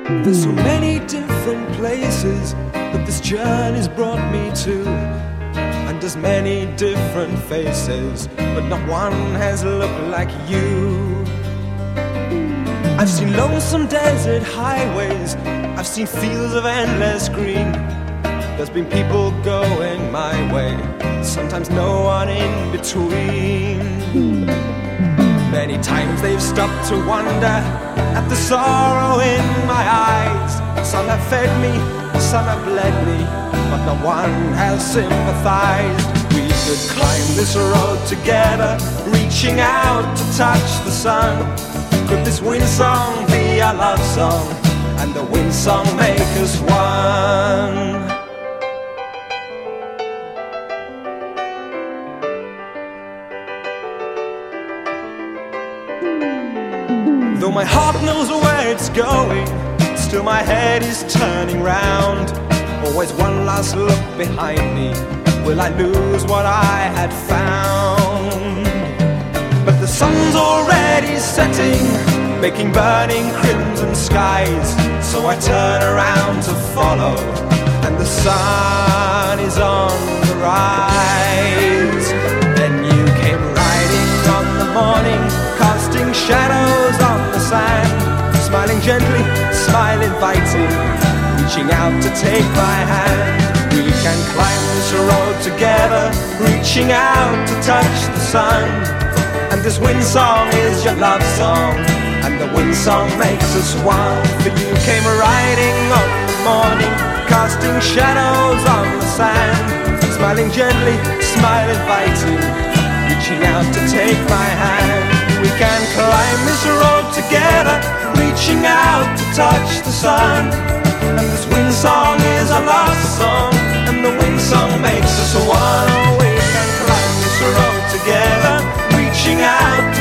There's so many different places that this journey's brought me to, and there's many different faces, but not one has looked like you. I've seen lonesome desert highways, I've seen fields of endless green. There's been people going my way, sometimes no one in between. Many times they've stopped to wonder at the sorrow in my eyes. Some have fed me, some have bled me, but no one has sympathized. We could climb this road together, reaching out to touch the sun. Could this wind song be our love song, and the wind song make us one? Though my heart knows where it's going, still my head is turning round. Always one last look behind me, will I lose what I had found? But the sun's already setting, making burning crimson skies. So I turn around to follow, and the sun is on the rise. Then you came riding on the morning, casting shadows on the sand, smiling gently, smile inviting, reaching out to take my hand. We can climb this road together, reaching out to touch the sun. And this wind song is your love song, and the wind song makes us one. For you came riding on the morning, casting shadows on the sand, smiling gently, smile inviting, reaching out to take my hand. We can climb this road together, reaching out to touch the sun. And this wind song is our love song, and the wind song makes us one. We can climb this road together, reaching out to